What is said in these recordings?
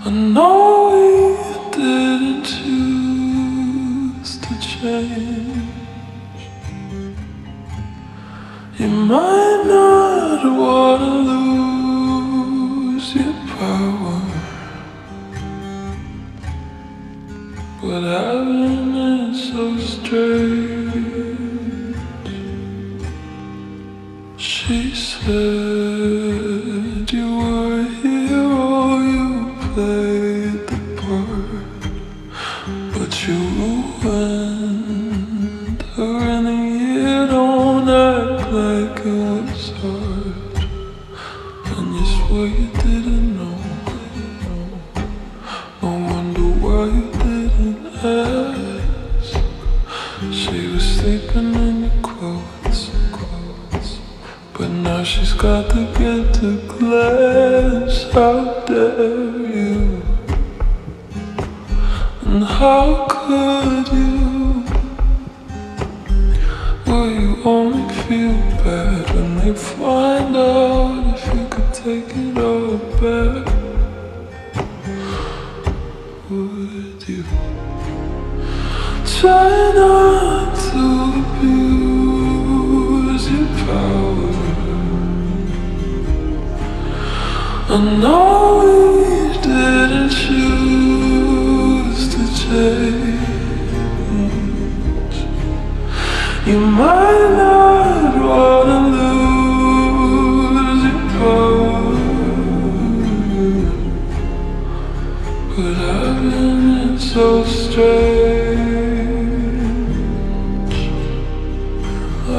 know we didn't choose to change. You might not wanna lose your power, but having it so strange. She said you were a hero, you played the part, but you ruined her in the year. Don't act like it was hard, and you swear you didn't know. No wonder why you didn't ask. She was sleeping in your clothes, but now she's got to get to glass. How dare you? And how could you? Will you only feel bad when they find out if you could take it all back? Would you try not to abuse your power? I know we didn't choose to change. You might not wanna lose your power, but having it so strange. I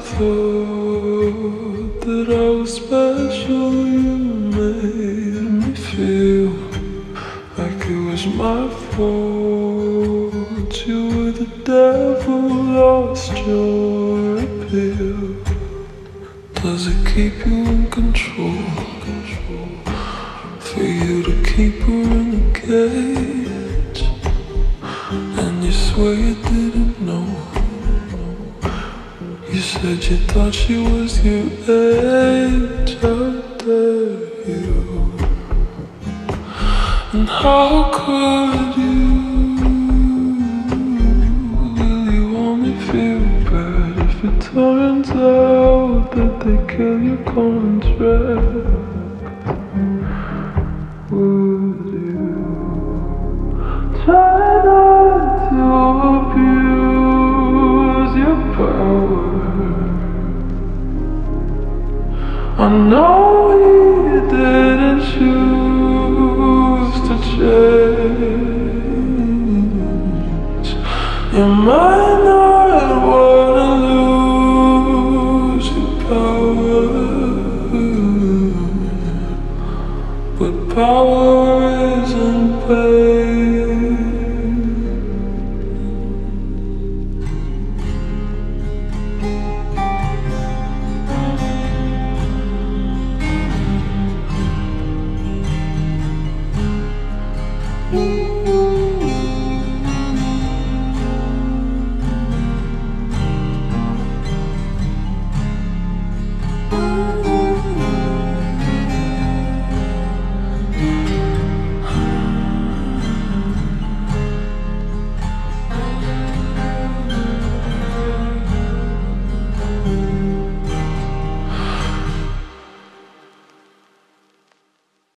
thought that I was special. You made me feel like it was my fault. You were the devil, lost your appeal. Does it keep you in control? For you to keep her in a cage, and you swear you didn't know. You said you thought she was your age. How dare you? And how could you? Will you only feel bad if it turns out that they kill your contract? Would you try not to abuse your power? I know we didn't choose to change. You might not wanna lose your power, but power isn't pain.